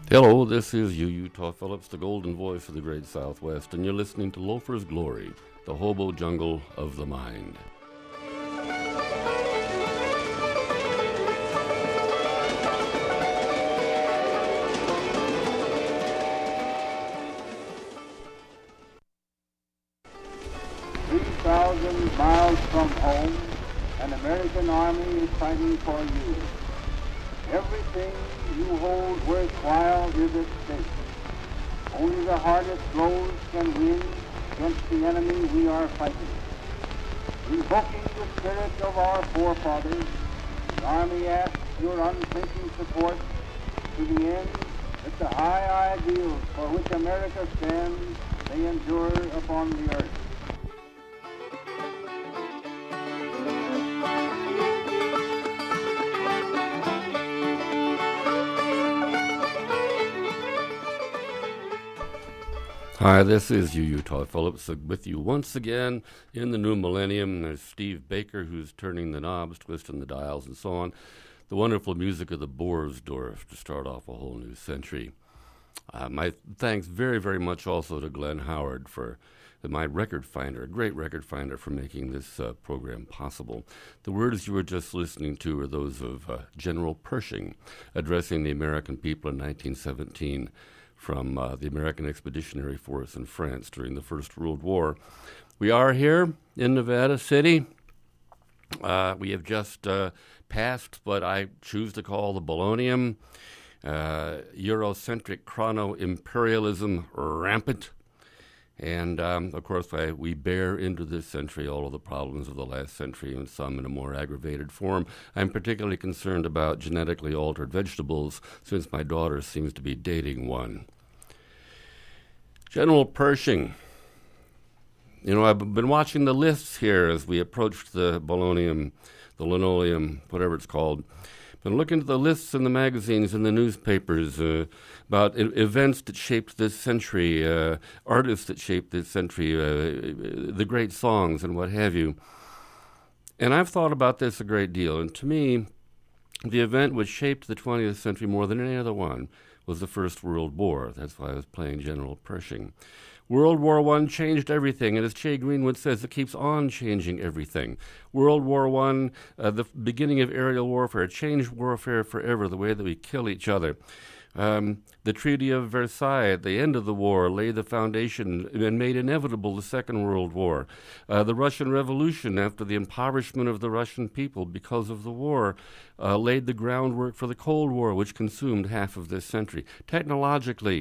Hello, this is Utah Phillips, the golden voice of the great Southwest, and you're listening to Loafer's Glory, the hobo jungle of the mind. Miles from home, an American army is fighting for you. Everything you hold worthwhile is at stake. Only the hardest blows can win against the enemy we are fighting. Invoking the spirit of our forefathers, the Army asks your unthinking support to the end that the high ideals for which America stands may endure upon the earth. Hi, this is Utah Phillips with you once again in the new millennium. There's Steve Baker, who's turning the knobs, twisting the dials, and so on. The wonderful music of the Boersdorf to start off a whole new century. My thanks very, very much also to Glenn Howard for my record finder, a great record finder, for making this program possible. The words you were just listening to are those of General Pershing addressing the American people in 1917 from the American Expeditionary Force in France during the First World War. We are here in Nevada City. We have just passed what I choose to call the Bolognium, Eurocentric chrono-imperialism rampant. And, of course, we bear into this century all of the problems of the last century, and some in a more aggravated form. I'm particularly concerned about genetically altered vegetables, since my daughter seems to be dating one. General Pershing. You know, I've been watching the lists here as we approached the Bolognium, the linoleum, whatever it's called. Been looking at the lists in the magazines and the newspapers about events that shaped this century, artists that shaped this century, the great songs and what have you. And I've thought about this a great deal. And to me, the event which shaped the 20th century more than any other one was the First World War. That's why I was playing General Pershing. World War I changed everything, and as Che Greenwood says, it keeps on changing everything. World War I, the beginning of aerial warfare, changed warfare forever, the way that we kill each other. The Treaty of Versailles at the end of the war laid the foundation and made inevitable the Second World War. The Russian Revolution, after the impoverishment of the Russian people because of the war, laid the groundwork for the Cold War, which consumed half of this century. Technologically,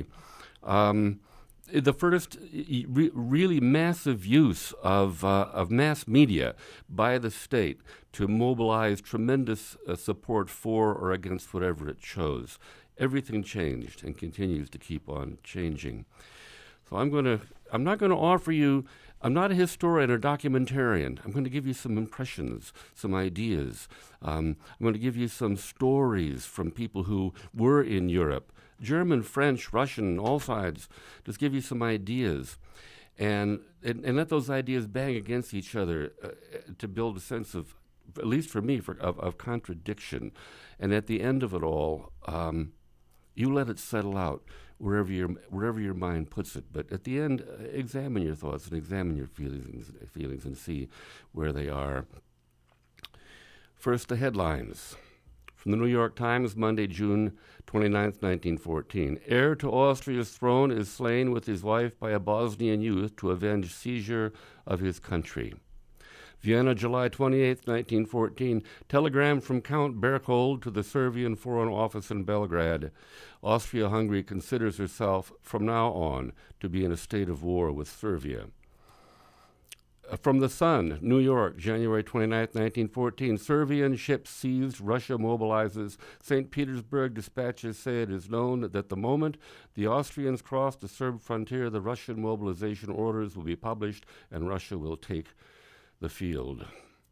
the first really massive use of mass media by the state to mobilize tremendous support for or against whatever it chose. Everything changed and continues to keep on changing. So I'm not going to offer you, I'm not a historian or documentarian. I'm going to give you some impressions, some ideas. I'm going to give you some stories from people who were in Europe, German, French, Russian, all sides. Just give you some ideas. And let those ideas bang against each other to build a sense of, at least for me, of contradiction. And at the end of it all, you let it settle out wherever your mind puts it. But at the end, examine your thoughts and examine your feelings and see where they are. First, the headlines. From the New York Times, Monday, June 29th, 1914. Heir to Austria's throne is slain with his wife by a Bosnian youth to avenge seizure of his country. Vienna, July 28, 1914. Telegram from Count Berchtold to the Serbian Foreign Office in Belgrade. Austria-Hungary considers herself from now on to be in a state of war with Serbia. From the Sun, New York, January 29, 1914. Serbian ships seized, Russia mobilizes. St. Petersburg dispatches say it is known that the moment the Austrians cross the Serb frontier, the Russian mobilization orders will be published and Russia will take the field.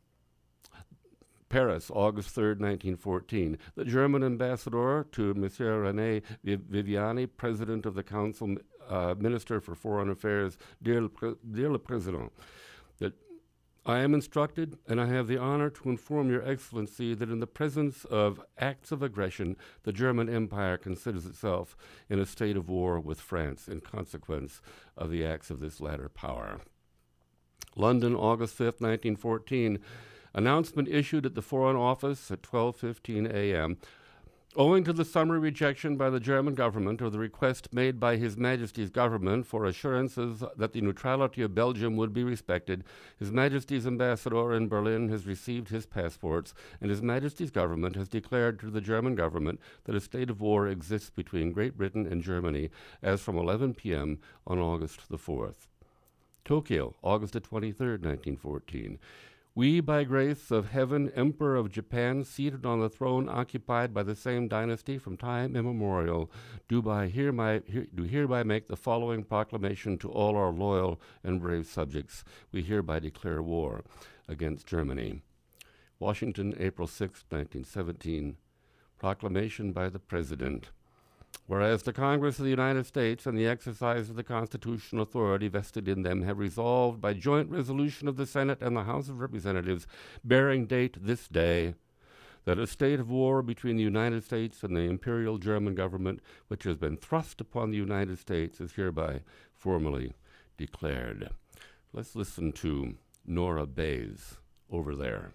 Paris, August 3, 1914. The German ambassador to Monsieur René Viviani, President of the Council, Minister for Foreign Affairs, Dear le Président, that I am instructed, and I have the honor to inform Your Excellency that in the presence of acts of aggression, the German Empire considers itself in a state of war with France in consequence of the acts of this latter power. London, August 5th, 1914, announcement issued at the Foreign Office at 12:15 a.m. Owing to the summary rejection by the German government of the request made by His Majesty's government for assurances that the neutrality of Belgium would be respected, His Majesty's ambassador in Berlin has received his passports, and His Majesty's government has declared to the German government that a state of war exists between Great Britain and Germany as from 11 p.m. on August the 4th. Tokyo, August the 23rd, 1914. We, by grace of heaven, Emperor of Japan, seated on the throne occupied by the same dynasty from time immemorial, do hereby make the following proclamation to all our loyal and brave subjects. We hereby declare war against Germany. Washington, April 6, 1917. Proclamation by the President. Whereas the Congress of the United States and the exercise of the constitutional authority vested in them have resolved by joint resolution of the Senate and the House of Representatives bearing date this day that a state of war between the United States and the Imperial German government which has been thrust upon the United States is hereby formally declared. Let's listen to Nora Bayes over there.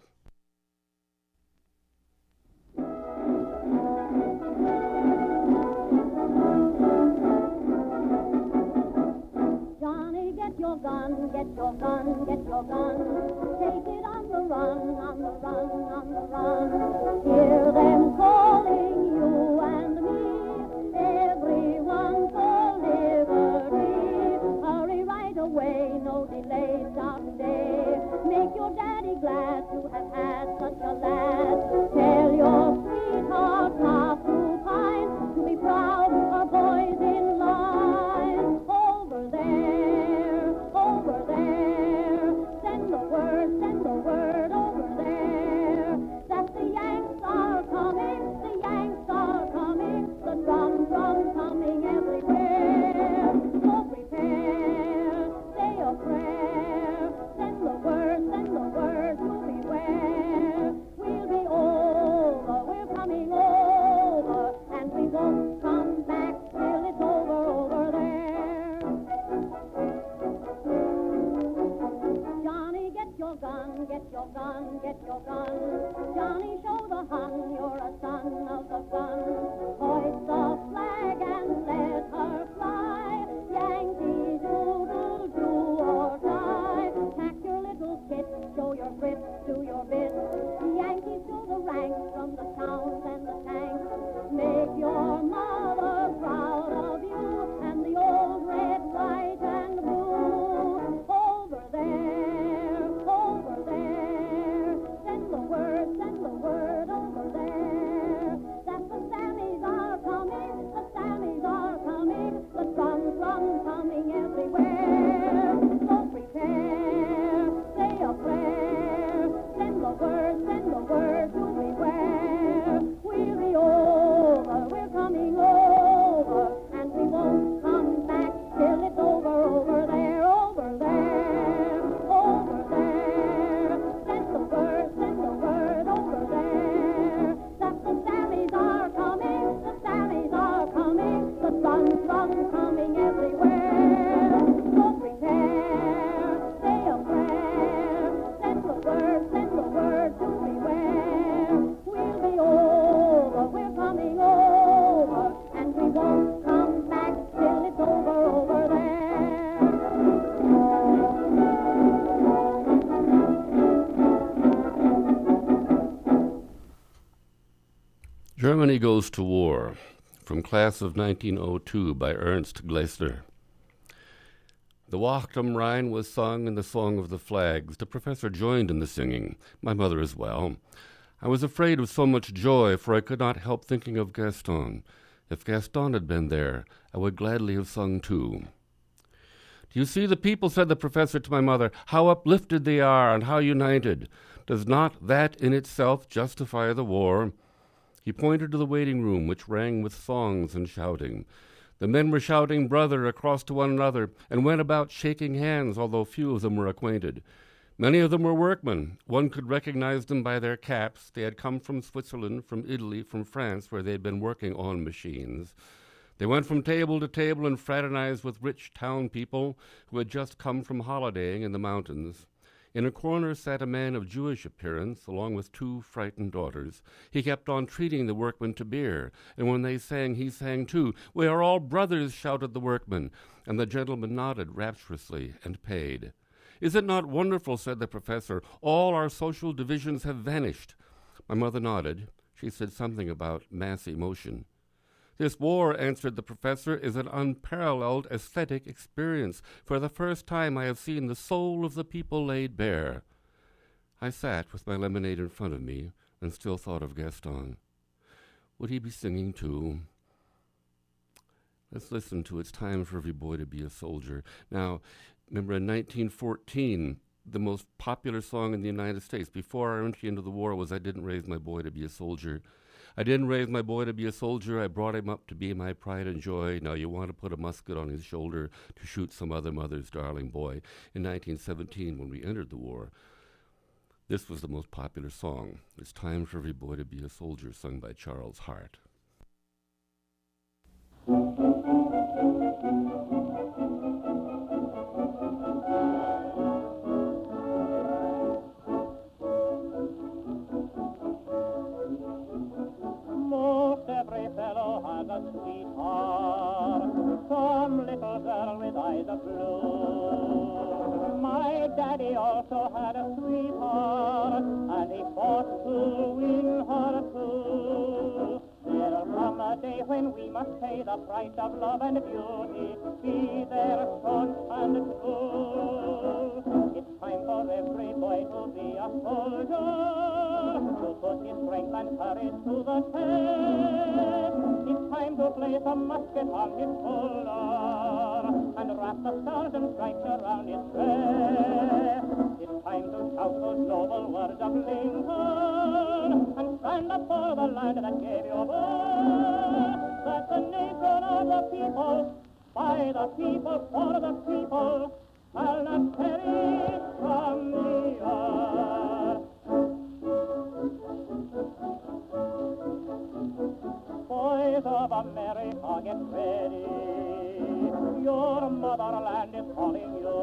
Get your gun, get your gun. Take it on the run, on the run, on the run. Hear them calling you and me, everyone for liberty. Hurry right away, no delay, start today. Make your daddy glad to have had such a lad. Tell your sweetheart not to pine, to be proud our boys in line. Over there, over there, send the word over there, that the Yanks are coming, the drum coming everywhere. So prepare, say a prayer, send the word to beware. We'll be over, we're coming over, and we won't come back till it's over there. Johnny, get your gun, get your gun, get your gun. Johnny, show the Hun you're a son of the gun. Hoist the flag and let her fly. Yankee doodle do or die. Pack your little kit, show your grip, do your bit. Yankees fill the ranks from the towns and the tanks. Make your mother proud of you and the old red, white, and blue. Over there, send the word over there, that the Sammies are coming, the drum coming everywhere. So prepare, say a prayer, send the word to beware. We'll be over, we're coming over, and we won't come back till it's over there, over there, over there. Send the word over there, that the Sammies are coming, the drum coming everywhere. So prepare, say a prayer, send the word to beware. We'll be over, we're coming over, and we won't come back till it's over there. Germany Goes to War, from Class of 1902 by Ernst Glessner. The Wacht am Rhein was sung in the Song of the Flags. The professor joined in the singing, my mother as well. I was afraid of so much joy, for I could not help thinking of Gaston. If Gaston had been there, I would gladly have sung too. Do you see the people, said the professor to my mother, how uplifted they are and how united? Does not that in itself justify the war? He pointed to the waiting room, which rang with songs and shouting. The men were shouting brother across to one another and went about shaking hands, although few of them were acquainted. Many of them were workmen. One could recognize them by their caps. They had come from Switzerland, from Italy, from France, where they had been working on machines. They went from table to table and fraternized with rich town people who had just come from holidaying in the mountains. In a corner sat a man of Jewish appearance, along with 2 frightened daughters. He kept on treating the workmen to beer, and when they sang, he sang too. "We are all brothers," shouted the workmen, and the gentleman nodded rapturously and paid. "Is it not wonderful?" said the professor. "All our social divisions have vanished." My mother nodded. She said something about mass emotion. "This war," answered the professor, "is an unparalleled aesthetic experience. For the first time I have seen the soul of the people laid bare." I sat with my lemonade in front of me and still thought of Gaston. Would he be singing too? Let's listen to "It's Time for Every Boy to Be a Soldier." Now, remember in 1914, the most popular song in the United States before our entry into the war was "I Didn't Raise My Boy to Be a Soldier." I didn't raise my boy to be a soldier. I brought him up to be my pride and joy. Now you want to put a musket on his shoulder to shoot some other mother's darling boy. In 1917, when we entered the war, this was the most popular song. "It's Time for Every Boy to Be a Soldier," sung by Charles Hart. Sweetheart, some little girl with eyes of blue. My daddy also had a sweetheart, and he fought to win her too. There'll come a day when we must pay the price of love and beauty, be their staunch and true. It's time for every boy to be a soldier, to put his strength and courage to the test. It's time to place a musket on his shoulder and wrap the stars and stripes around his breast. It's time to shout those noble words of Lincoln and stand up for the land that gave you birth. That the nation of the people, by the people, for the people, shall not perish from the earth. Boys of America, get ready. Your motherland is calling you.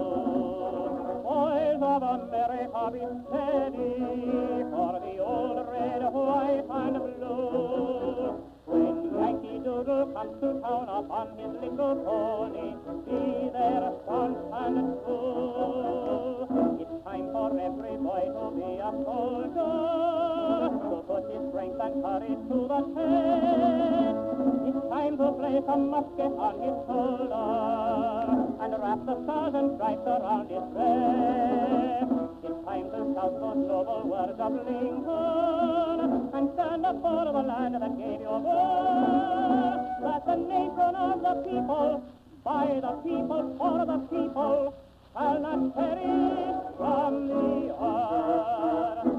Boys of America, be steady, for the old red, white, and blue. When Yankee Doodle comes to town upon his little pony, be there staunch and true. It's time for every boy to be a soldier, to put his strength and courage to the test. It's time to place a musket on his shoulder and wrap the stars and stripes around his breast. It's time to shout those noble words of Lincoln and stand up for the land that gave you birth. That the nation of the people, by the people, for the people, shall not perish from the earth.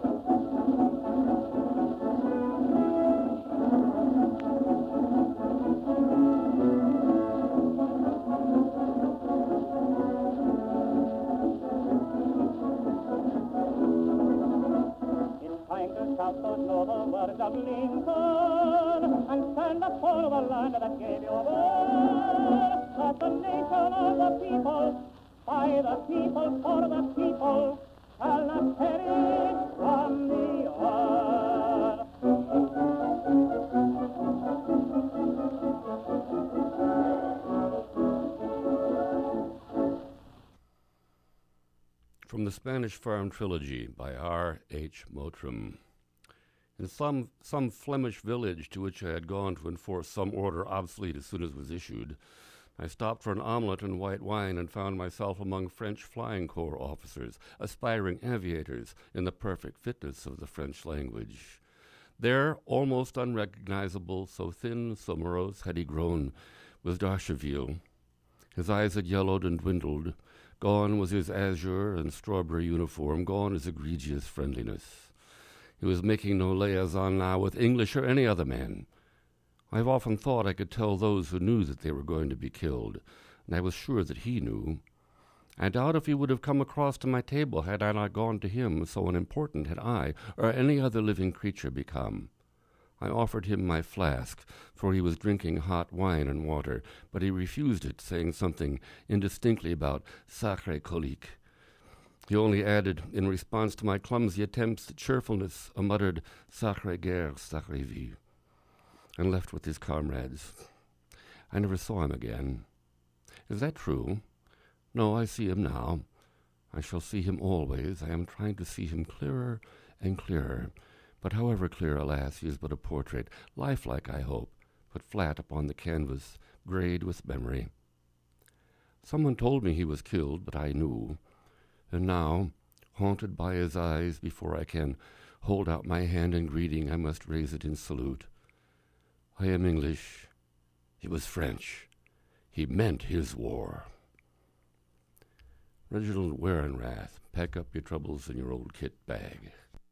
Shout those noble words of Lincoln and stand up for the land that gave you birth. That the nation of the people, by the people, for the people, shall not perish from the earth. From the Spanish Farm Trilogy by R.H. Mottram. In some Flemish village to which I had gone to enforce some order obsolete as soon as it was issued, I stopped for an omelette and white wine and found myself among French Flying Corps officers, aspiring aviators in the perfect fitness of the French language. There, almost unrecognizable, so thin, so morose had he grown, was d'Archeville. His eyes had yellowed and dwindled. Gone was his azure and strawberry uniform, gone his egregious friendliness. He was making no liaison now with English or any other man. I've often thought I could tell those who knew that they were going to be killed, and I was sure that he knew. I doubt if he would have come across to my table had I not gone to him, so unimportant had I or any other living creature become. I offered him my flask, for he was drinking hot wine and water, but he refused it, saying something indistinctly about sacré colique. He only added, in response to my clumsy attempts at cheerfulness, a muttered sacré guerre, sacré vie, and left with his comrades. I never saw him again. Is that true? No, I see him now. I shall see him always. I am trying to see him clearer and clearer. But however clear, alas, he is but a portrait, lifelike, I hope, but flat upon the canvas, grayed with memory. Someone told me he was killed, but I knew. And now, haunted by his eyes, before I can hold out my hand in greeting, I must raise it in salute. I am English. He was French. He meant his war. Reginald Werenrath, pack up your troubles in your old kit bag.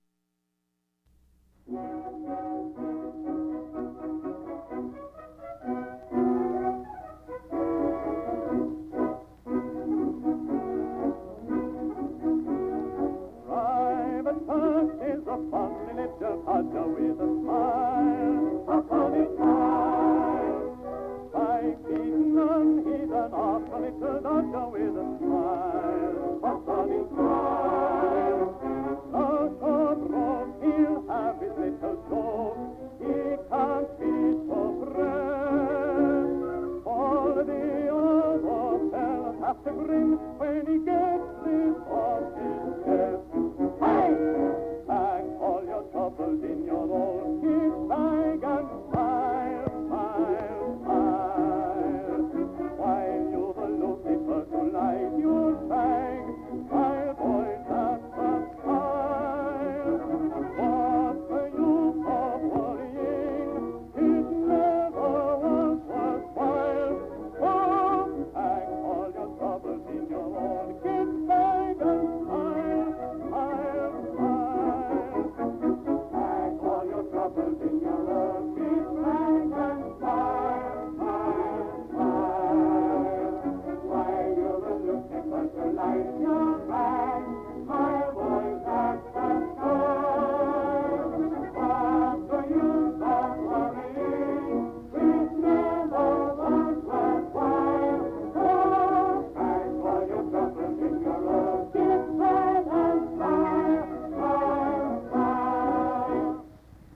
Private First is a funny little codger with a smile, a funny smile. By Keaton, he's an awful little dodger with a smile, a funny smile. So short road, he'll have his little joke, he can't be so pressed. All the other fellows have to grin when he gets this off his chest. Hey! Pack all your troubles in your old kit bag and smile, smile, smile. While you've a Lucifer to light your bag, smile, boy, that's a smile. What's the use of worrying? It never was worthwhile. Oh, pack all your troubles in your old kit bag and smile, smile, smile. Pack all your troubles in your old kit bag and smile, smile, smile. While you're looking for to light your bag, smile, boy, that's a smile. What's the use of worrying? It never was worthwhile. Oh, pack all your troubles in your old kit bag and smile, smile, smile.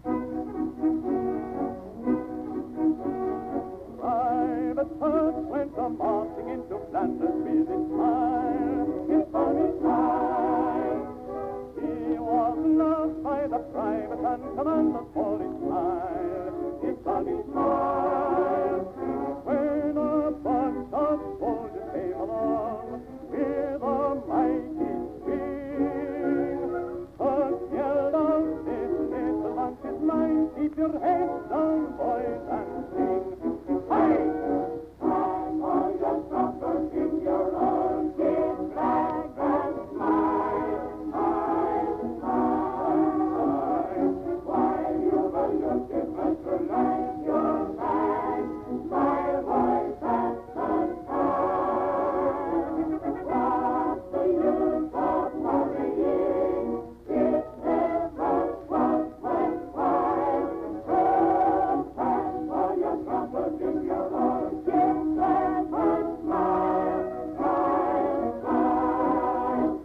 Private First went a-marching into Flanders with his smile, his funny smile. He was loved by the private and commanders for his smile, his funny smile. When a bunch of soldiers came along with a mighty swing, first yelled out, this little bunch is mine, keep your heads down, boys, and sing. Hey! Pack all your troubles in your own kit bag and smile, smile, smile. While you've a Lucifer to light your bag, smile, boys, that's the time. What's the use of worrying? It never was worthwhile. Oh, pack all your troubles in your own kit bag and smile, smile, smile.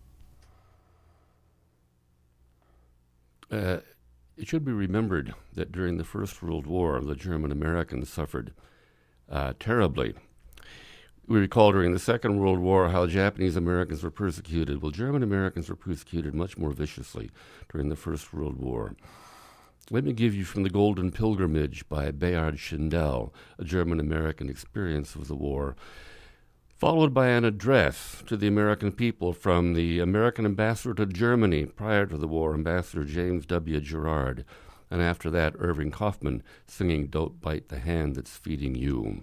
It should be remembered that during the First World War, the German Americans suffered terribly. We recall during the Second World War how Japanese Americans were persecuted. Well, German Americans were persecuted much more viciously during the First World War. Let me give you from The Golden Pilgrimage by Bayard Schindel, a German-American experience of the war, followed by an address to the American people from the American ambassador to Germany prior to the war, Ambassador James W. Gerard, and after that, Irving Kaufman singing Don't Bite the Hand That's Feeding You.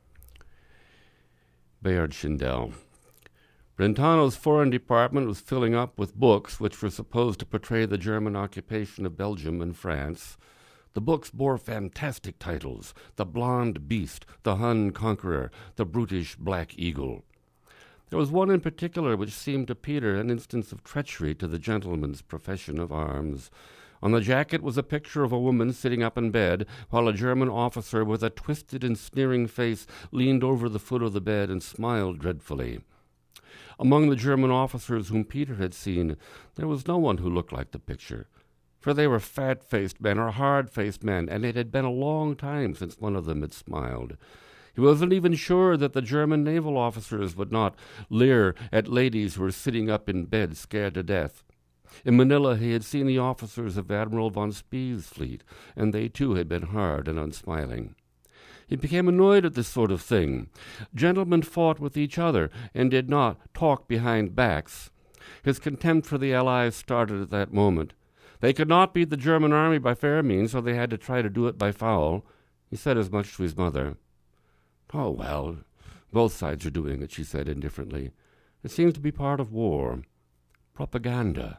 Bayard Schindel. Brentano's foreign department was filling up with books which were supposed to portray the German occupation of Belgium and France. The books bore fantastic titles: The Blonde Beast, The Hun Conqueror, The Brutish Black Eagle. There was one in particular which seemed to Peter an instance of treachery to the gentleman's profession of arms. On the jacket was a picture of a woman sitting up in bed, while a German officer with a twisted and sneering face leaned over the foot of the bed and smiled dreadfully. Among the German officers whom Peter had seen, there was no one who looked like the picture, for they were fat-faced men or hard-faced men, and it had been a long time since one of them had smiled. He wasn't even sure that the German naval officers would not leer at ladies who were sitting up in bed scared to death. In Manila he had seen the officers of Admiral von Spee's fleet, and they too had been hard and unsmiling. He became annoyed at this sort of thing. Gentlemen fought with each other and did not talk behind backs. His contempt for the Allies started at that moment. They could not beat the German army by fair means, so they had to try to do it by foul. He said as much to his mother. "Oh, well, both sides are doing it," she said indifferently. "It seems to be part of war. Propaganda."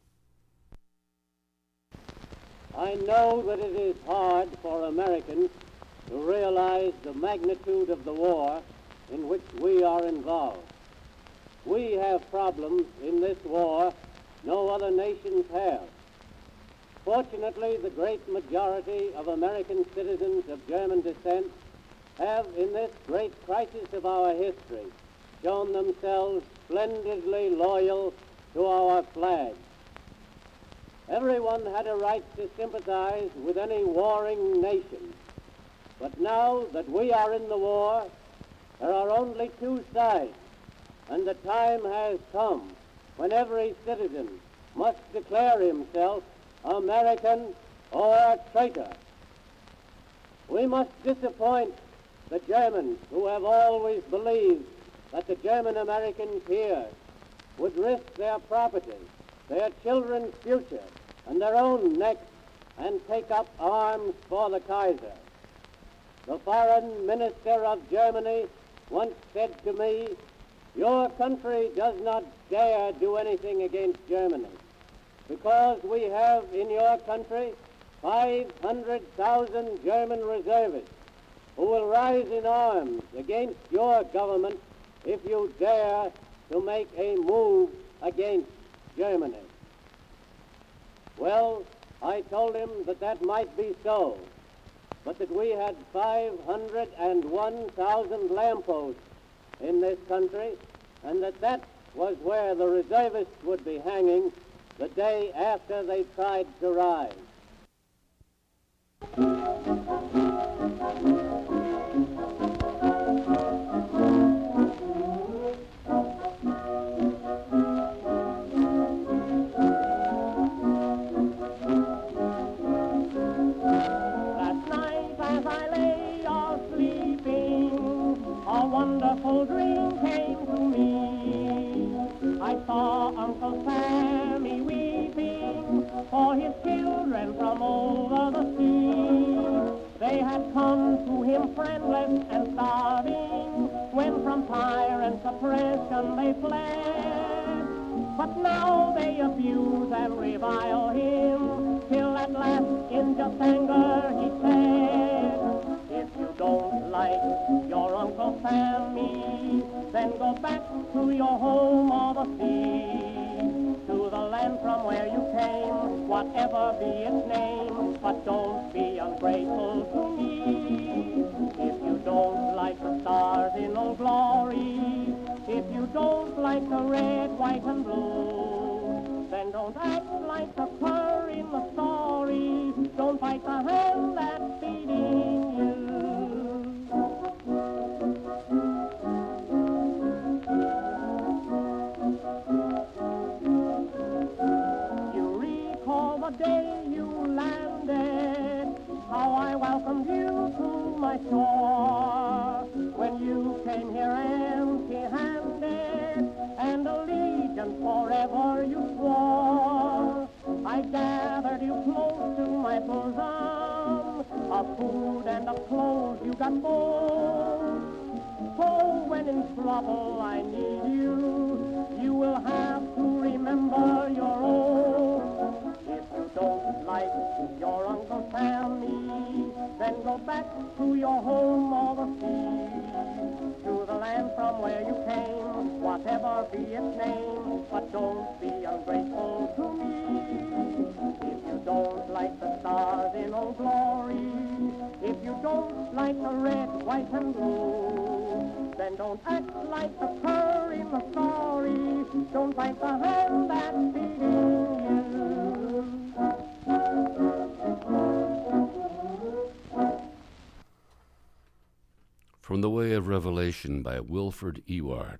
I know that it is hard for Americans to realize the magnitude of the war in which we are involved. We have problems in this war no other nations have. Fortunately, the great majority of American citizens of German descent have, in this great crisis of our history, shown themselves splendidly loyal to our flag. Everyone had a right to sympathize with any warring nation. But now that we are in the war, there are only two sides, and the time has come when every citizen must declare himself American or traitor. We must disappoint the Germans who have always believed that the German-American peers would risk their property, their children's future, and their own necks and take up arms for the Kaiser. The foreign minister of Germany once said to me, "Your country does not dare do anything against Germany, because we have in your country 500,000 German reservists who will rise in arms against your government if you dare to make a move against Germany." Well, I told him that that might be so, but that we had 501,000 lampposts in this country, and that was where the reservists would be hanging the day after they tried to rise. Wonderful dream came to me. I saw Uncle Sammy weeping for his children from over the sea. They had come to him friendless and starving when from tyrant oppression they fled. But now they abuse and revile him till at last in just anger he said, "If you don't like your Uncle Sammy, then go back to your home or the sea, to the land from where you came, whatever be its name, but don't be ungrateful to me. If you don't like the stars in Old Glory, if you don't like the red, white, and blue, then don't act like the cur in the story, don't bite the hand that's feeding you." The day you landed, how I welcomed you to my shore, when you came here empty-handed, and allegiance forever you swore. I gathered you close to my bosom, of food and of clothes you got both. So when in trouble I need you, you will have to remember your oath. If you don't like your Uncle Sammy, then go back to your home or the sea, to the land from where you came, whatever be its name, but don't be ungrateful to me. If you don't like the stars in Old Glory, if you don't like the red, white, and blue, then don't act like the cur in the story. Don't bite the hand that's feeding you. From the Way of Revelation by Wilford Ewart.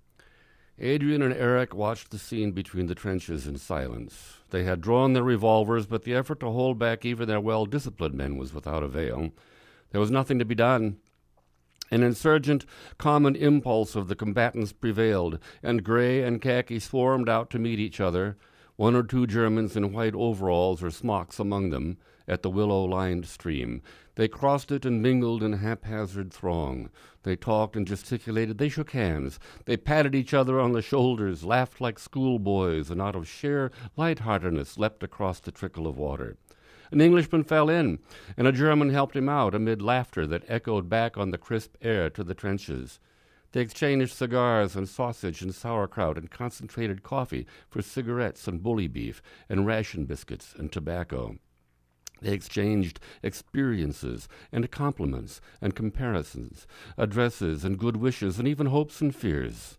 Adrian and Eric watched the scene between the trenches in silence. They had drawn their revolvers, but the effort to hold back even their well-disciplined men was without avail. There was nothing to be done. An insurgent common impulse of the combatants prevailed, and gray and khaki swarmed out to meet each other, one or two Germans in white overalls or smocks among them, at the willow-lined stream. They crossed it and mingled in a haphazard throng. They talked and gesticulated. They shook hands. They patted each other on the shoulders, laughed like schoolboys, and out of sheer lightheartedness leapt across the trickle of water. An Englishman fell in, and a German helped him out amid laughter that echoed back on the crisp air to the trenches. They exchanged cigars and sausage and sauerkraut and concentrated coffee for cigarettes and bully beef and ration biscuits and tobacco. They exchanged experiences and compliments and comparisons, addresses and good wishes, and even hopes and fears.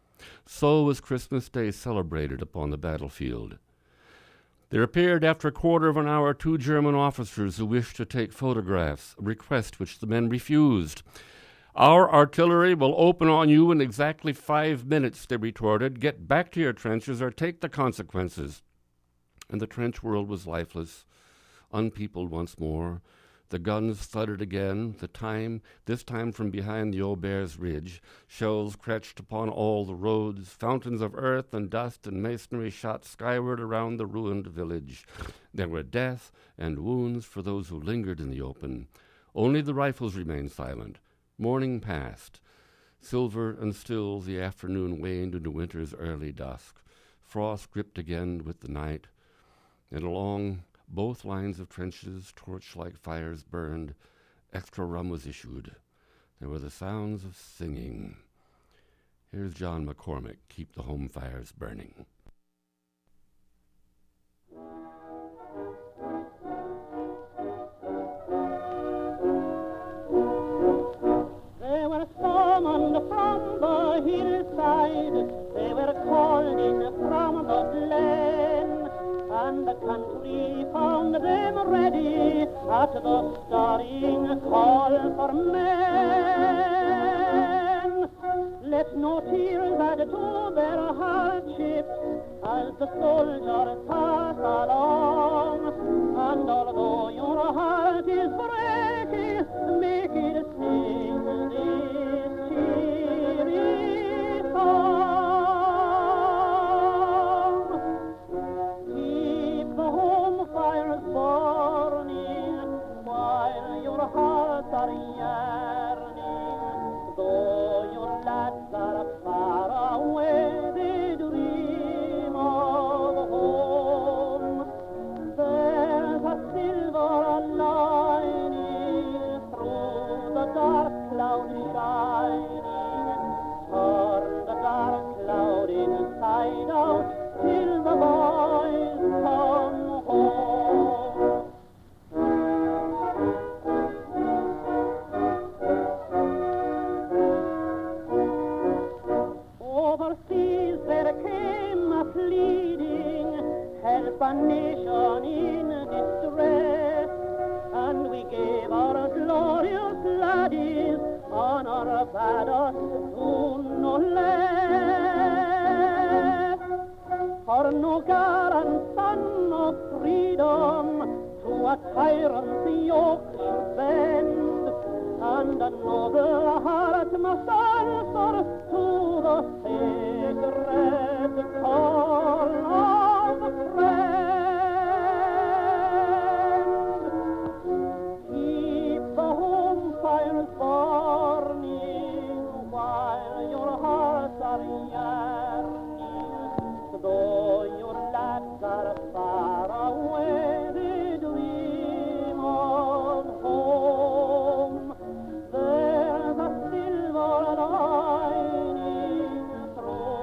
So was Christmas Day celebrated upon the battlefield. There appeared after a quarter of an hour 2 German officers who wished to take photographs, a request which the men refused. "Our artillery will open on you in exactly 5 minutes," they retorted. "Get back to your trenches or take the consequences." And the trench world was lifeless, unpeopled once more. The guns thudded again, this time from behind the Aubers Ridge. Shells cratched upon all the roads. Fountains of earth and dust and masonry shot skyward around the ruined village. There were death and wounds for those who lingered in the open. Only the rifles remained silent. Morning passed. Silver and still the afternoon waned into winter's early dusk. Frost gripped again with the night, and along both lines of trenches, torch-like fires burned. Extra rum was issued. There were the sounds of singing. Here's John McCormick, "Keep the Home Fires Burning." They were summoned from the hillside, they were called in from the glen, and the country found them ready at the stirring call for men. Let no tears add to their hardships as the soldiers pass along, and although your heart is breaking, make it sing this cheery song. Hearts are yearning, though your lads are far away, they dream of home. There's a silver lining through the dark cloud shining. Turn the dark cloud inside out till the boys come home. Overseas there came a pleading, help a nation in distress, and we gave our glorious laddies honor bade us do no less. For no garant son of freedom to a tyrant's yoke should bend, and a noble heart must answer to the sacred call of a friend. Keep the home fires burning while your hearts are yearning, though your lads are far away, they dream of home. There's a silver lining through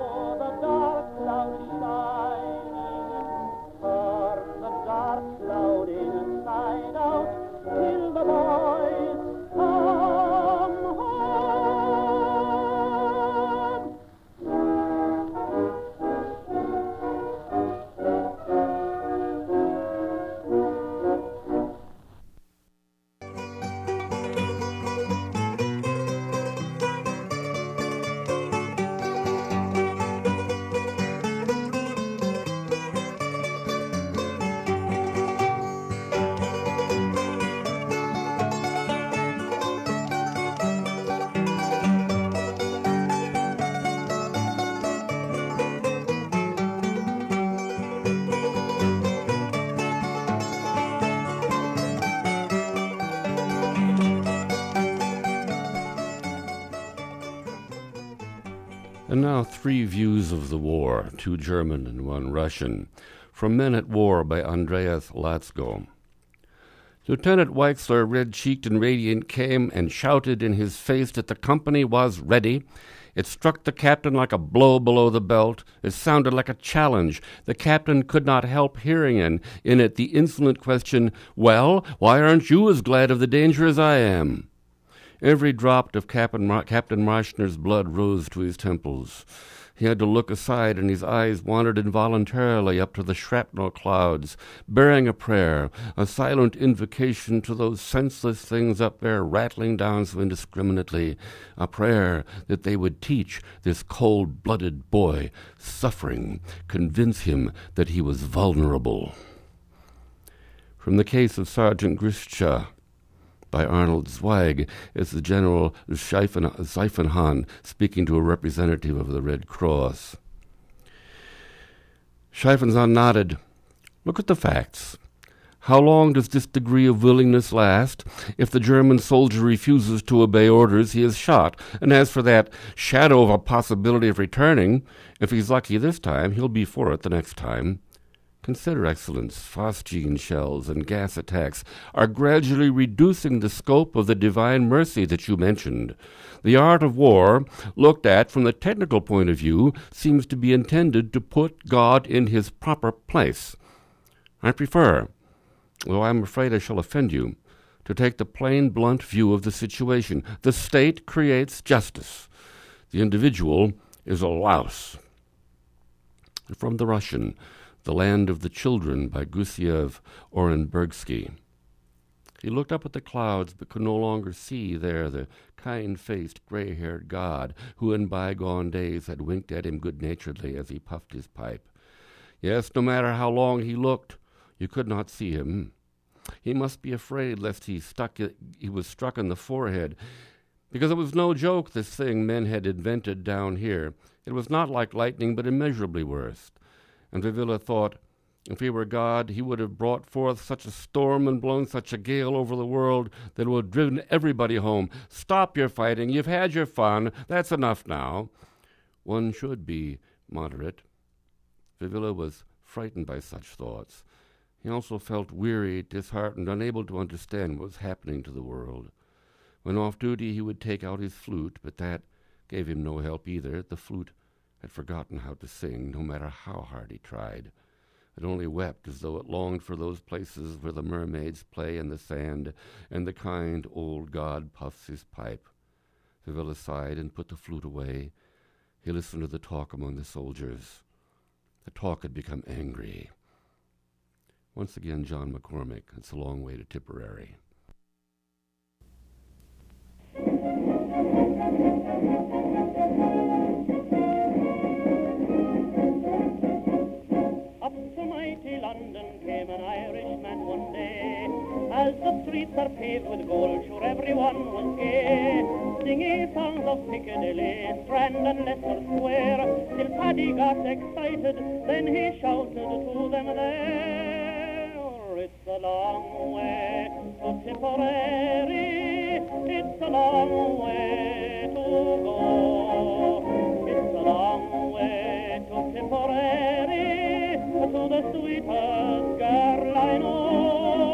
And now 3 views of the war, 2 German and 1 Russian, from Men at War by Andreas Latzko. Lieutenant Weixler, red-cheeked and radiant, came and shouted in his face that the company was ready. It struck the captain like a blow below the belt. It sounded like a challenge. The captain could not help hearing in it the insolent question, "Well, why aren't you as glad of the danger as I am?" Every drop of Captain Marschner's blood rose to his temples. He had to look aside, and his eyes wandered involuntarily up to the shrapnel clouds, bearing a prayer, a silent invocation to those senseless things up there rattling down so indiscriminately, a prayer that they would teach this cold-blooded boy suffering, convince him that he was vulnerable. From the case of Sergeant Grischa, by Arnold Zweig, is the General Seifenhahn speaking to a representative of the Red Cross. Seifenhahn nodded. "Look at the facts. How long does this degree of willingness last? If the German soldier refuses to obey orders, he is shot. And as for that shadow of a possibility of returning, if he's lucky this time, he'll be for it the next time. Consider, Excellence, phosgene shells and gas attacks are gradually reducing the scope of the divine mercy that you mentioned. The art of war, looked at from the technical point of view, seems to be intended to put God in his proper place. I prefer, though I'm afraid I shall offend you, to take the plain, blunt view of the situation. The state creates justice. The individual is a louse." From the Russian, The Land of the Children by Gusiev Orenbergsky. He looked up at the clouds, but could no longer see there the kind-faced, gray-haired god who in bygone days had winked at him good-naturedly as he puffed his pipe. Yes, no matter how long he looked, you could not see him. He must be afraid lest he was struck in the forehead, because it was no joke, this thing men had invented down here. It was not like lightning, but immeasurably worse. And Vivilla thought, if he were God, he would have brought forth such a storm and blown such a gale over the world that it would have driven everybody home. Stop your fighting. You've had your fun. That's enough now. One should be moderate. Vivilla was frightened by such thoughts. He also felt weary, disheartened, unable to understand what was happening to the world. When off duty, he would take out his flute, but that gave him no help either. The flute had forgotten how to sing, no matter how hard he tried. It only wept as though it longed for those places where the mermaids play in the sand and the kind old god puffs his pipe. Vivilla sighed and put the flute away. He listened to the talk among the soldiers. The talk had become angry. Once again, John McCormick. It's a long way to Tipperary. As the streets are paved with gold, sure everyone was gay, singing songs of Piccadilly, Strand and Leicester Square, till Paddy got excited, then he shouted to them there, it's a long way to Tipperary, it's a long way to go, it's a long way to Tipperary, to the sweetest girl I know.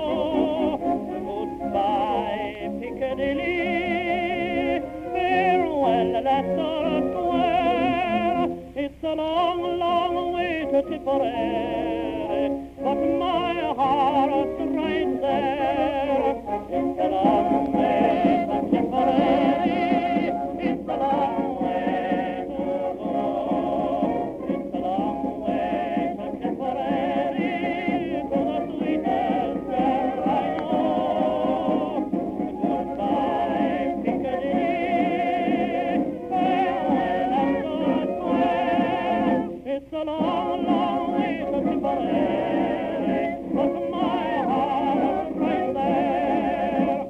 Piccadilly, farewell Leicester Square. It's a long, long way to Tipperary, but my heart's right there. It's a long way to Tipperary, it's a long way to go. It's a long way to Tipperary, to the sweetest girl I know. Goodbye, Piccadilly, farewell Leicester Square. It's a long, long way to Tipperary, but my heart's right there.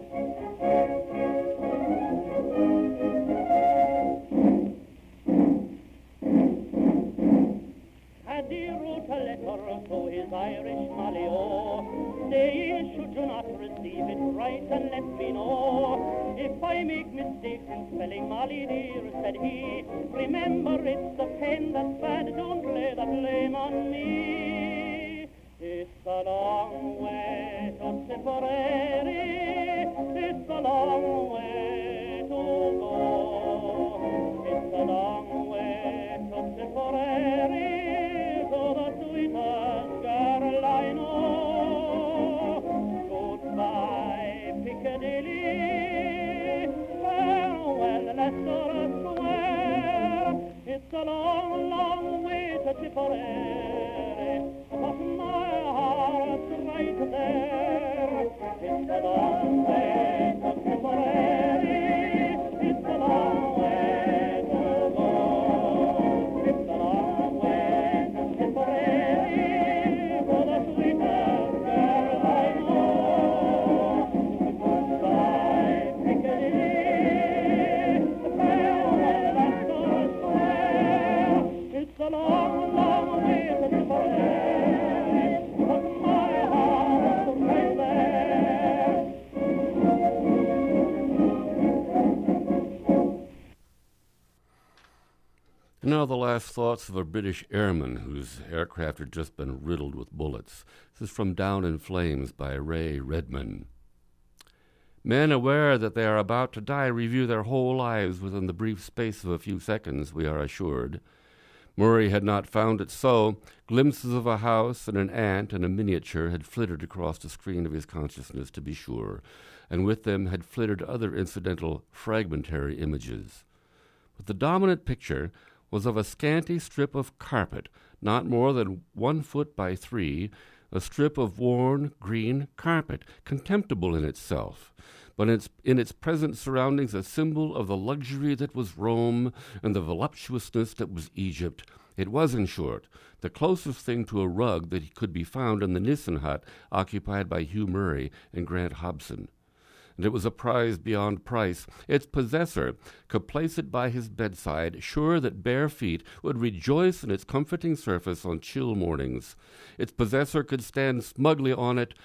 Paddy wrote a letter to his Irish Malio, saying, should you not receive it, write and let me know. If I I make mistakes in spelling, Molly dear, said he, remember it's the pen that's bad, don't lay the blame on me. It's a long way to Tipperary, it's a long way to go. It's a long way to Tipperary, to the sweetest girl I know. Goodbye, Piccadilly, farewell, Leicester Square. It's a long, long way to Tipperary, but my heart's right there. It's a long way to Tipperary, it's a long way to go. It's a long way to Tipperary, for the sweetest girl I know. Goodbye, Piccadilly, farewell, Leicester Square. It's a long, long way to Tipperary, but my heart's right there. And now the last thoughts of a British airman whose aircraft had just been riddled with bullets. This is from Down in Flames by Ray Redman. Men aware that they are about to die review their whole lives within the brief space of a few seconds, we are assured. Murray had not found it so. Glimpses of a house and an ant and a miniature had flitted across the screen of his consciousness, to be sure, and with them had flitted other incidental, fragmentary images. But the dominant picture was of a scanty strip of carpet, not more than 1 foot by 3, a strip of worn green carpet, contemptible in itself, but in its present surroundings a symbol of the luxury that was Rome and the voluptuousness that was Egypt. It was, in short, the closest thing to a rug that could be found in the Nissen hut occupied by Hugh Murray and Grant Hobson. And it was a prize beyond price. Its possessor could place it by his bedside, sure that bare feet would rejoice in its comforting surface on chill mornings. Its possessor could stand smugly on it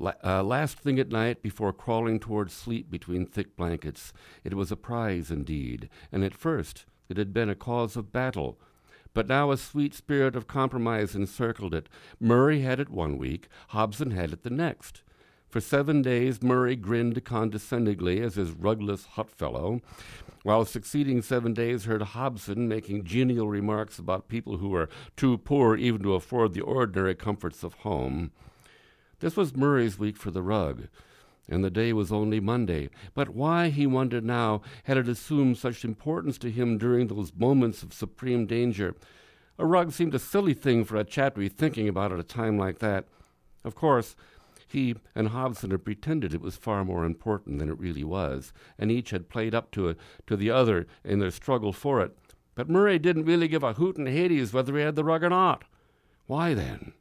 last thing at night before crawling towards sleep between thick blankets. It was a prize indeed, and at first it had been a cause of battle. But now a sweet spirit of compromise encircled it. Murray had it 1 week, Hobson had it the next. For 7 days Murray grinned condescendingly as his rugless hut fellow, while succeeding 7 days heard Hobson making genial remarks about people who were too poor even to afford the ordinary comforts of home. This was Murray's week for the rug, and the day was only Monday. But why, he wondered now, had it assumed such importance to him during those moments of supreme danger? A rug seemed a silly thing for a chap to be thinking about at a time like that. Of course, he and Hobson had pretended it was far more important than it really was, and each had played up to the other in their struggle for it. But Murray didn't really give a hoot in Hades whether he had the rug or not. Why, then?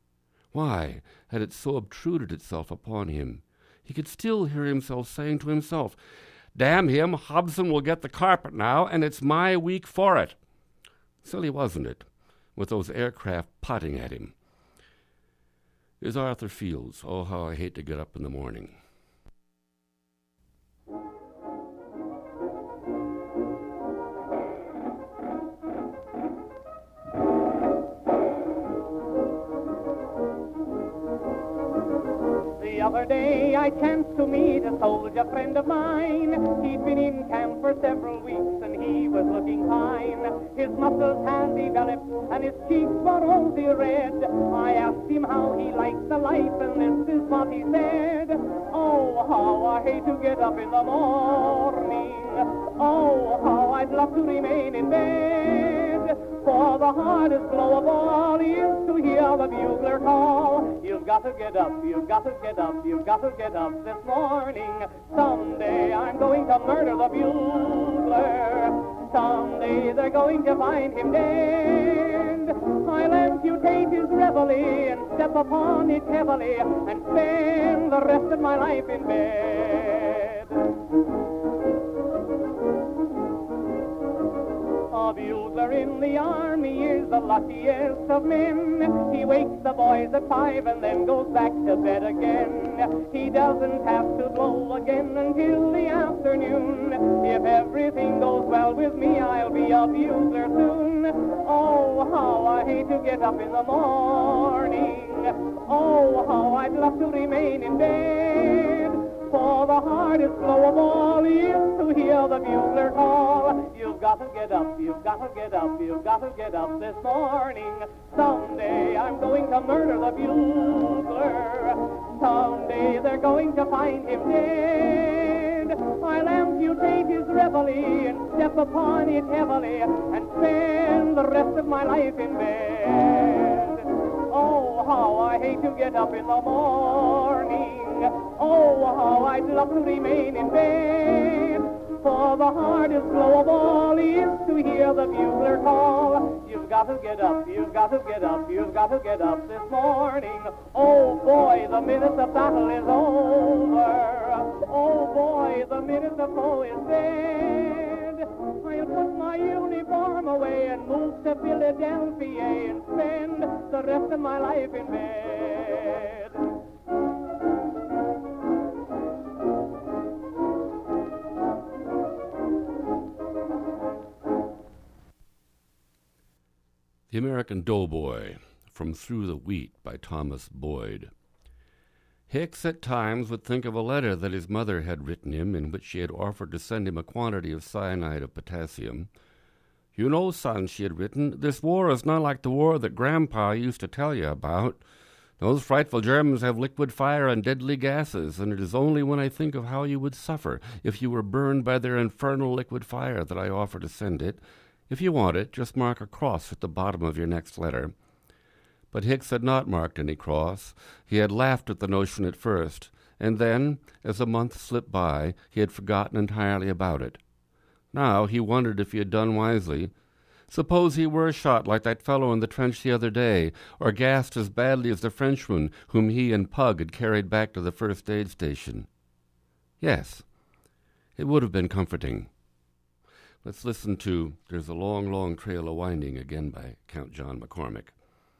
Why had it so obtruded itself upon him? He could still hear himself saying to himself, "Damn him, Hobson will get the carpet now, and it's my week for it." Silly, wasn't it, with those aircraft potting at him? Here's Arthur Fields, "Oh, How I Hate to Get Up in the Morning." The other day I chanced to meet a soldier friend of mine. He'd been in camp for several weeks and he was looking fine. His muscles had developed and his cheeks were rosy red. I asked him how he liked the life and this is what he said. "Oh, how I hate to get up in the morning. Oh, how I'd love to remain in bed. For the hardest blow of all is to hear the bugler call. You've got to get up, you've got to get up, you've got to get up this morning. Someday I'm going to murder the bugler. Someday they're going to find him dead. I'll amputate his reveille and step upon it heavily and spend the rest of my life in bed." A bugler in the army is the luckiest of men. He wakes the boys at 5 and then goes back to bed again. He doesn't have to blow again until the afternoon. If everything goes well with me, I'll be a bugler soon. Oh, how I hate to get up in the morning. Oh, how I'd love to remain in bed. For the hardest blow of all is to hear the bugler call. You've got to get up, you've got to get up, you've got to get up this morning. Someday I'm going to murder the bugler. Someday they're going to find him dead. I'll amputate his reveille and step upon it heavily and spend the rest of my life in bed. Oh, how I hate to get up in the morning. Oh, how I'd love to remain in bed. For the hardest blow of all is to hear the bugler call. You've got to get up, you've got to get up, you've got to get up this morning. Oh boy, the minute the battle is over. Oh boy, the minute the foe is dead. I'll put my uniform away and move to Philadelphia and spend the rest of my life in bed. The American Doughboy, from Through the Wheat by Thomas Boyd. Hicks at times would think of a letter that his mother had written him in which she had offered to send him a quantity of cyanide of potassium. "You know, son," she had written, "this war is not like the war that Grandpa used to tell you about. Those frightful Germans have liquid fire and deadly gases, and it is only when I think of how you would suffer if you were burned by their infernal liquid fire that I offer to send it. If you want it, just mark a cross at the bottom of your next letter." But Hicks had not marked any cross. He had laughed at the notion at first, and then, as a month slipped by, he had forgotten entirely about it. Now he wondered if he had done wisely. Suppose he were shot like that fellow in the trench the other day, or gassed as badly as the Frenchman whom he and Pug had carried back to the first aid station. Yes, it would have been comforting. Let's listen to There's a Long, Long Trail a-Winding again by Count John McCormick.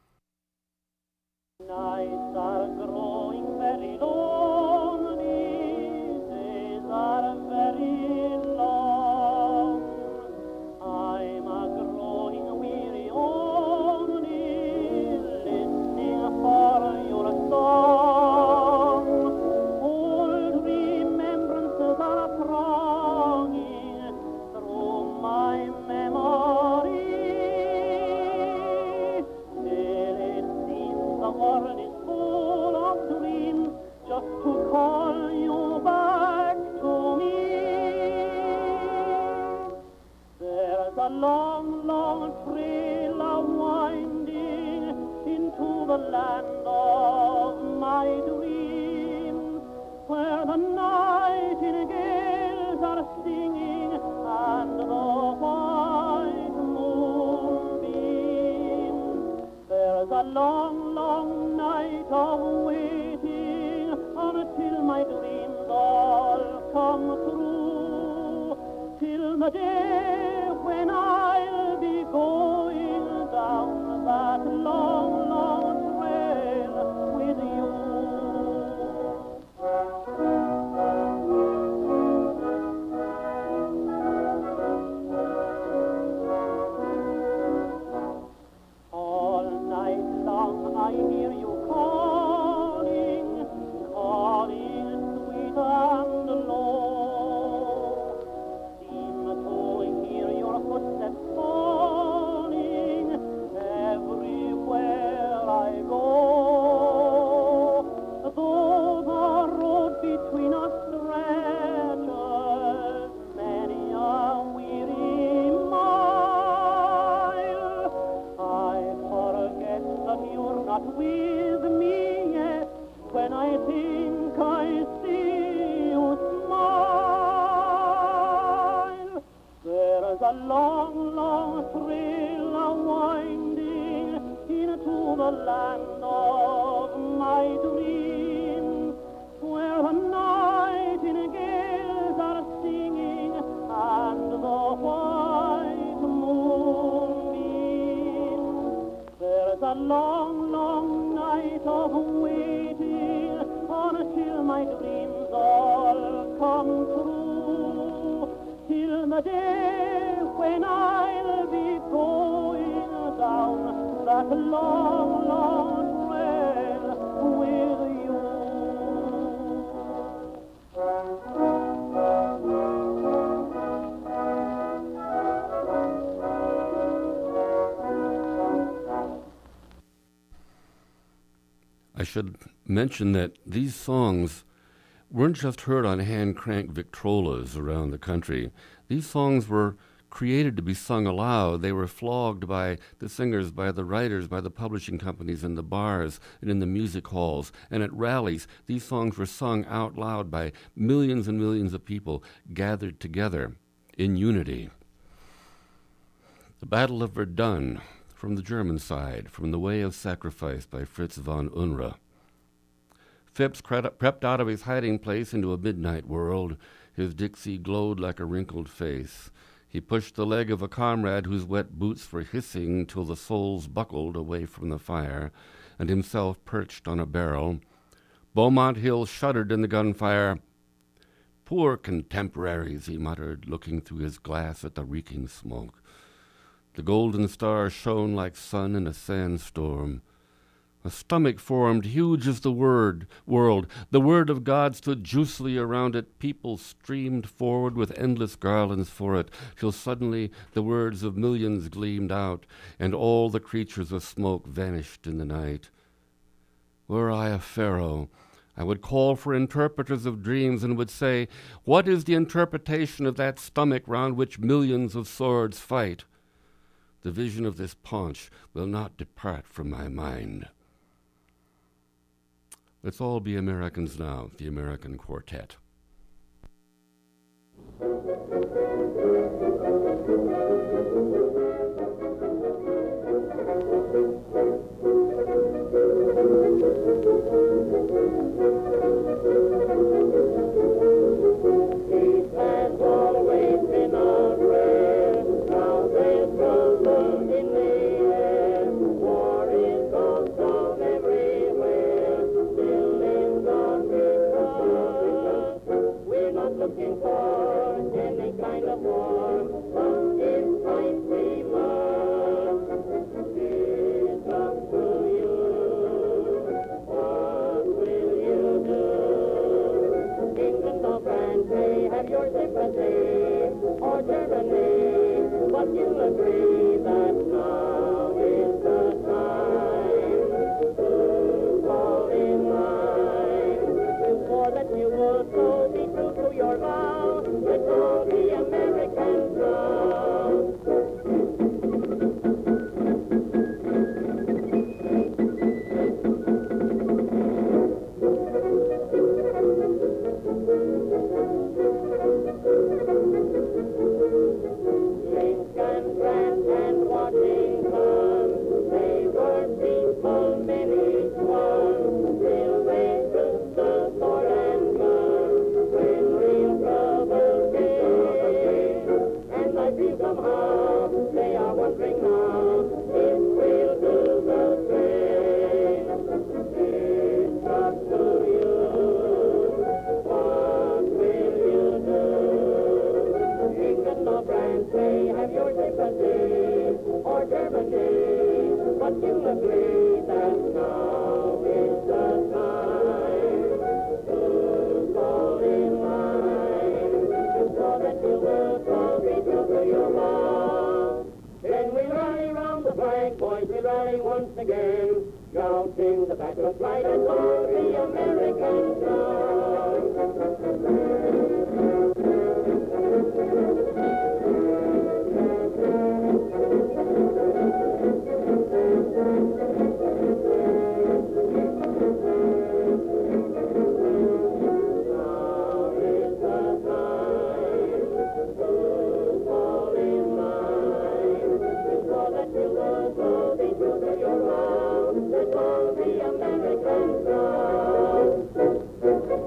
Nights are growing very lonely, days are very long. I'm a-growing weary only, listening for your song. Old remembrances are thronging through my memory. The world is full of dreams just to call you back to me. There's a long, long trail a-winding into the land of my dreams, where the nightingales are singing and the white moon beams. There's a long, long night of waiting until my dreams all come true, till the day when I'll be going down that long, long trail with you. I hear you calling, calling sweet and low. Seem to hear your footsteps falling everywhere I go. Though the road between us stretches many a weary mile, I forget that you're not with me yet when I think I see you smile. There's a long, long trail a-winding into the land of my dreams, where the nightingales are singing and the white moon a long, long night of waiting until my dreams all come true, till the day when I'll be going down that long, long trail with you. I should mention that these songs weren't just heard on hand-cranked Victrolas around the country. These songs were created to be sung aloud. They were flogged by the singers, by the writers, by the publishing companies in the bars and in the music halls. And at rallies, these songs were sung out loud by millions and millions of people gathered together in unity. The Battle of Verdun, from the German side, from The Way of Sacrifice by Fritz von Unruh. Phipps crept out of his hiding place into a midnight world. His Dixie glowed like a wrinkled face. He pushed the leg of a comrade whose wet boots were hissing till the soles buckled away from the fire, and himself perched on a barrel. Beaumont Hill shuddered in the gunfire. Poor contemporaries, he muttered, looking through his glass at the reeking smoke. The golden stars shone like sun in a sandstorm. A stomach formed, huge as the world. The word of God stood juicily around it. People streamed forward with endless garlands for it, till suddenly the words of millions gleamed out, and all the creatures of smoke vanished in the night. Were I a pharaoh, I would call for interpreters of dreams and would say, what is the interpretation of that stomach round which millions of swords fight? The vision of this paunch will not depart from my mind. Let's all be Americans now, the American Quartet. Looking for any kind of war, but in fight we must. It's up to you. What will you do? England or France may have your sympathy, or Germany, but you'll agree that now is the time to fall in line. You swore that you would so be true to your vow, let all the Americans know. Lincoln, Grant, and Washington, they were people, many one, till they took the sword and gun, when real trouble came. And I feel somehow they are wondering now if we'll do the same. It's up to you. What will you do? England or France may have your sympathy, or Germany, but you'll agree that now is the time to fall in line, so that you will all be true to your vow. Then we rally round the flag, boys, we rally once again, shouting the battle flag and all the American song. All the American song.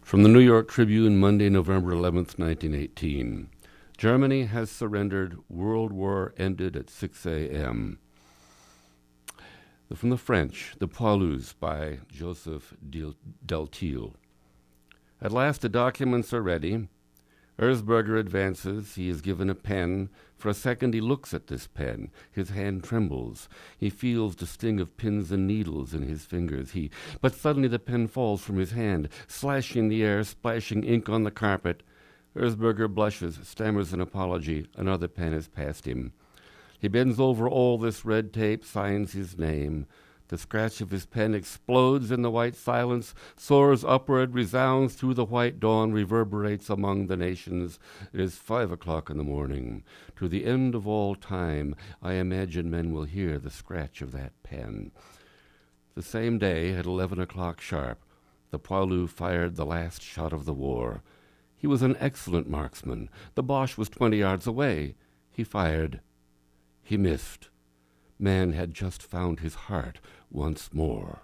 From the New York Tribune, Monday, November 11th, 1918. Germany has surrendered. World War ended at 6 a.m. From the French, The Poilus by Joseph Deltil. At last the documents are ready. Erzberger advances. He is given a pen. For a second he looks at this pen. His hand trembles. He feels the sting of pins and needles in his fingers. But suddenly the pen falls from his hand, slashing the air, splashing ink on the carpet. Erzberger blushes, stammers an apology. Another pen is past him. He bends over all this red tape, signs his name. The scratch of his pen explodes in the white silence, soars upward, resounds through the white dawn, reverberates among the nations. It is 5 o'clock in the morning. To the end of all time, I imagine men will hear the scratch of that pen. The same day, at 11 o'clock sharp, the Poilu fired the last shot of the war. He was an excellent marksman. The Boche was 20 yards away. He fired. He missed. Man had just found his heart once more.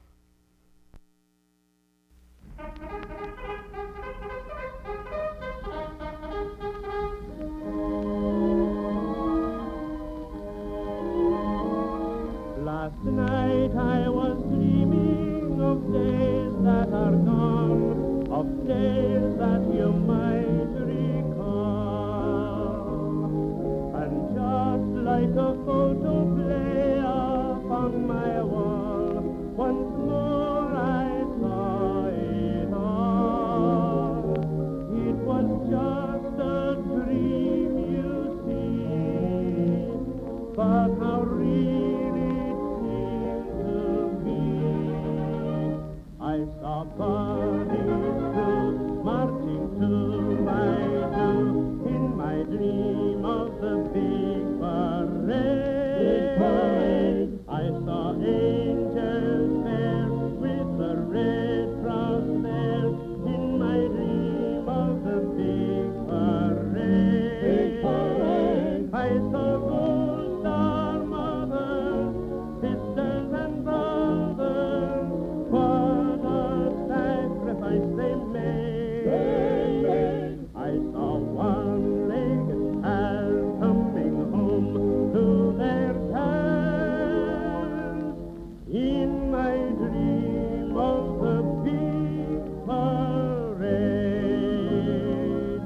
Last night I was dreaming of days that are gone, of days that you might recall. And just like a photo play upon my wall, once more I saw it all. It was just a dream, you see, but how real it seemed to be. I saw bodies too, marching to my doom, in my dream of the big parade. I saw angels there with the red cross there, in my dream of the big parade. I saw gold star mothers, sisters and brothers, what a sacrifice they made. I saw one-legged pals coming home to their towns, in my dream of the big parade.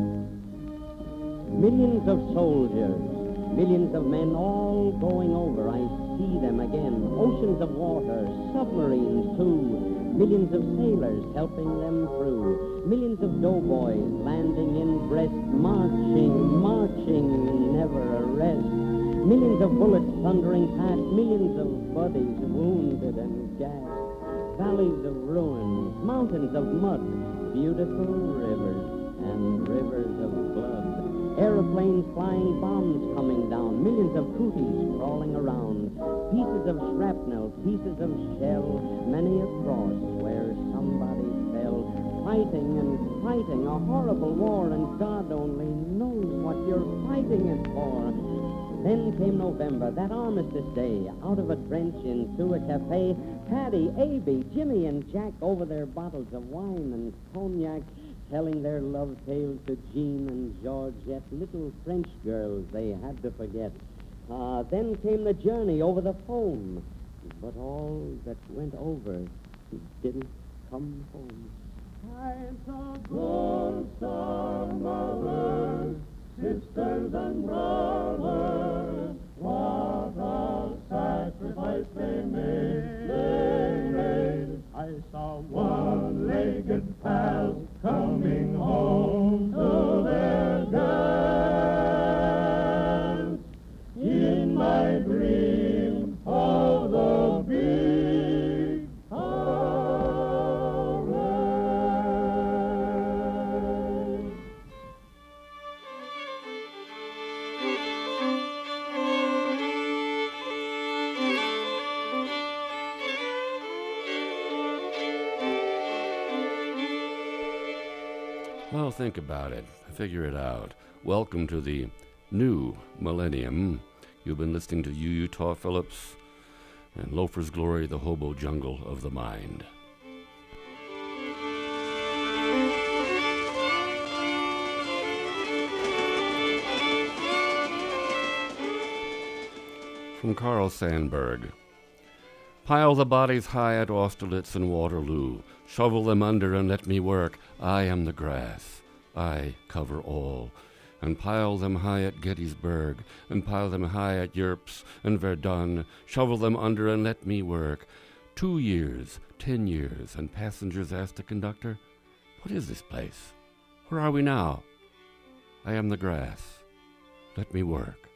Millions of soldiers, millions of men all going over. I see them again. Oceans of water, submarines too. Millions of sailors helping them through. Millions of doughboys landing in Brest, marching, marching, never a rest. Millions of bullets thundering past, millions of bodies wounded and gassed. Valleys of ruins, mountains of mud, beautiful rivers and rivers of blood. Aeroplanes flying, bombs coming down, millions of cooties crawling around, pieces of shrapnel, pieces of shell, many a cross where somebody fell, fighting and fighting, a horrible war, and God only knows what you're fighting it for. Then came November, that armistice day, out of a trench into a cafe, Paddy, Abby, Jimmy, and Jack over their bottles of wine and cognac, telling their love tales to Jean and Georgette, little French girls they had to forget. Then came the journey over the phone, but all that went over didn't come home. I saw gold star mothers, sisters and brothers, what a sacrifice they made. I saw one-legged pals coming home to their dance, in my dream of the big parade. Well, think about it. Figure it out. Welcome to the new millennium. You've been listening to Utah Phillips and Loafer's Glory, the Hobo Jungle of the Mind. from Carl Sandburg. Pile the bodies high at Austerlitz and Waterloo. Shovel them under and let me work. I am the grass. I cover all. And pile them high at Gettysburg, and pile them high at Yerps and Verdun. Shovel them under and let me work. 2 years, 10 years, and passengers asked the conductor, "What is this place? Where are we now?" I am the grass. Let me work.